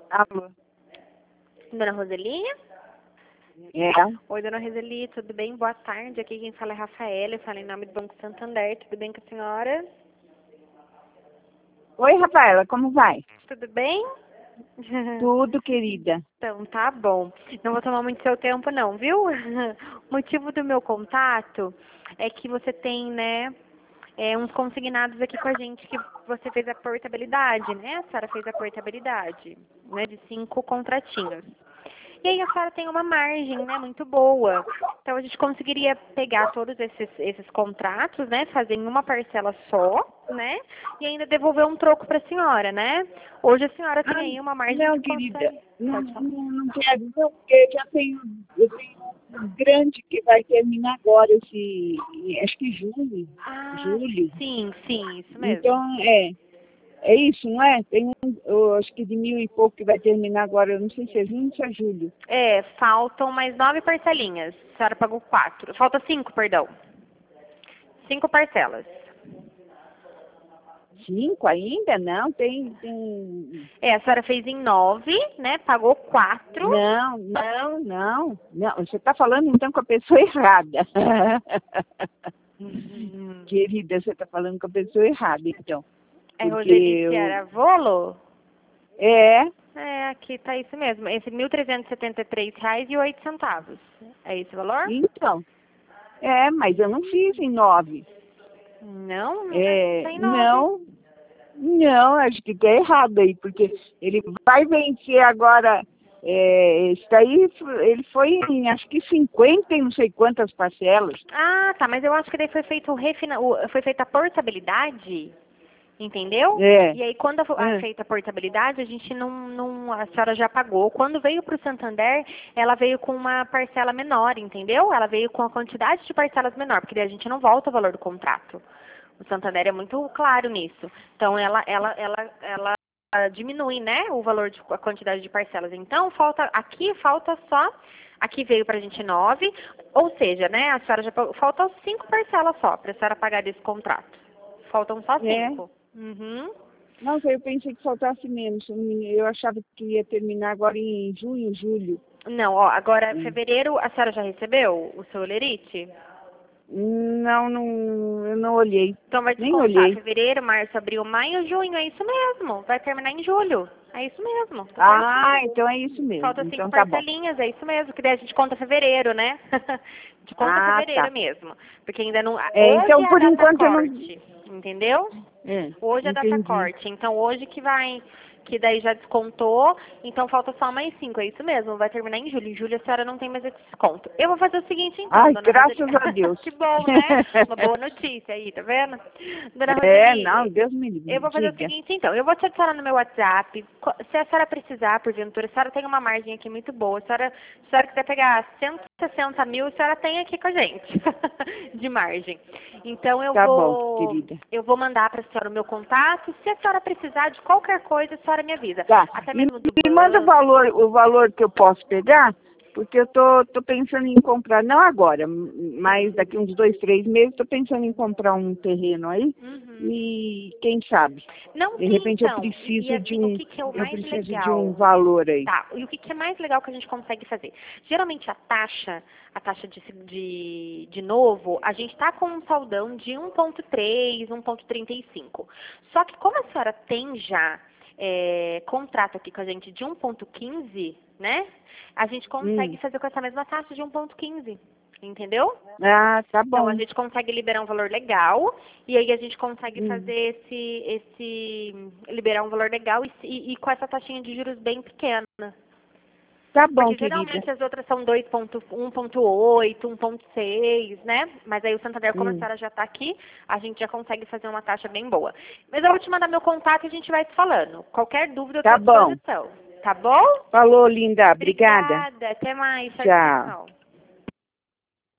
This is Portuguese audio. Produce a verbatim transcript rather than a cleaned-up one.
Alô? Dona Roseli? É. Oi, Dona Roseli, tudo bem? Boa tarde. Aqui quem fala é Rafaela, eu falo em nome do Banco Santander. Tudo bem com a senhora? Oi, Rafaela, como vai? Tudo bem? Tudo, querida. Então, tá bom. Não vou tomar muito seu tempo, não, viu? O motivo do meu contato é que você tem, né, é, uns consignados aqui com a gente que você fez a portabilidade, né? A senhora fez a portabilidade, né, de cinco contratinhos. E aí a senhora tem uma margem, né, muito boa. Então a gente conseguiria pegar todos esses, esses contratos, né, fazer em uma parcela só, né, e ainda devolver um troco para a senhora, né? Hoje a senhora tem aí uma margem Não, que querida, consegue. não, Pode falar. não, não quero, não, porque eu já tenho, eu tenho um grande que vai terminar agora, esse, acho que julho, Ah, julho. sim, sim, isso mesmo. Então, é, é isso, não é? Tem um, eu acho que de mil e pouco que vai terminar agora, eu não sei se é junho ou se é julho. É, faltam mais nove parcelinhas. A senhora pagou quatro. Falta cinco, perdão. Cinco parcelas. Cinco ainda? Não, tem, tem... É, a senhora fez em nove, né? Pagou quatro. Não, não, não, não, você está falando então com a pessoa errada. Uhum. Querida, você está falando com a pessoa errada, então. É Porque Roseli eu... Ciaravolo? É, É, aqui tá isso mesmo. Esse mil trezentos e setenta e três reais e oito centavos. É esse o valor? então. É, mas eu não fiz em nove. Não, não É, tá em nove. não, não, acho que está errado aí, porque ele vai vencer agora. É, esse daí, ele foi em acho que cinquenta e não sei quantas parcelas. Ah, tá, mas eu acho que daí foi feito o refina... o- foi feita a portabilidade, entendeu? É. E aí quando foi É. feita a portabilidade, a gente não, não, a senhora já pagou. Quando veio para o Santander, ela veio com uma parcela menor, entendeu? Ela veio com a quantidade de parcelas menor, porque daí a gente não volta o valor do contrato. O Santander é muito claro nisso. Então ela, ela, ela, ela ah, diminui, né, o valor de a quantidade de parcelas. Então falta aqui falta só aqui veio para a gente nove, ou seja, né, a senhora já pagou- faltam cinco parcelas só para a senhora pagar desse contrato. Faltam só É. cinco. Uhum. Nossa, eu pensei que faltasse menos. Eu não- eu achava que ia terminar agora em junho, julho. Não, ó, agora Hum. fevereiro a senhora já recebeu o seu olerite? Não, não, eu não olhei. Então vai Nem descontar olhei. fevereiro, março, abril, maio, junho, é isso mesmo. Vai terminar em julho. É isso mesmo. Tá certinho. Ah, então é isso mesmo. Falta cinco Então tá bom. parcelinhas, é isso mesmo, que daí a gente conta fevereiro, né? A gente conta Ah, fevereiro tá. mesmo. Porque ainda não. É, Hoje então, é a por data enquanto, eu não... corte, entendeu? É, Hoje é a data entendi. corte. Então hoje que vai. Que daí já descontou, então falta só mais cinco, é isso mesmo, vai terminar em julho. Em julho a senhora não tem mais esse desconto. Eu vou fazer o seguinte então, Ai, dona graças Roseli. a Deus. Que bom, né? Uma boa notícia aí, tá vendo? Dona É, Roseli, não, Deus me livre. eu vou fazer o Diga. seguinte, então. Eu vou te adicionar no meu WhatsApp. Co- Se a senhora precisar, porventura, a senhora tem uma margem aqui muito boa. A senhora, se a senhora quiser pegar cento e sessenta mil, a senhora tem aqui com a gente, de margem. Então, eu Tá bom, vou querida. eu vou mandar para a senhora o meu contato. Se a senhora precisar de qualquer coisa, a senhora me avisa. Tá. Até E mesmo do me manda o banco. valor, o valor que eu posso pegar, porque eu tô, tô pensando em comprar, não agora, mas daqui uns dois, três meses, tô pensando em comprar um terreno aí. Uhum. E quem sabe? Não, De sim, repente eu então. E, e preciso de assim, o um, que, que é o eu mais preciso de um legal? valor aí. Tá, e o que, que é mais legal que a gente consegue fazer? Geralmente a taxa, a taxa de, de, de novo, a gente tá com um saldão de um ponto três, um ponto trinta e cinco. Só que como a senhora tem já é, contrato aqui com a gente de um ponto quinze, né? A gente consegue Hum. fazer com essa mesma taxa de um ponto quinze. Entendeu? Ah, tá Então, a bom. gente consegue liberar um valor legal, e aí a gente consegue Hum. fazer esse, esse, liberar um valor legal e, e, e com essa taxinha de juros bem pequena. Tá bom, Porque querida. geralmente as outras são dois ponto um ponto oito, um ponto seis, né? Mas aí o Santander, como a Hum. senhora já está aqui, a gente já consegue fazer uma taxa bem boa. Mas eu vou te mandar meu contato e a gente vai se falando. Qualquer dúvida eu estou Tá à bom. disposição. Tá bom? Falou, linda. Obrigada. Obrigada. Até mais. Tchau, Tchau. tchau.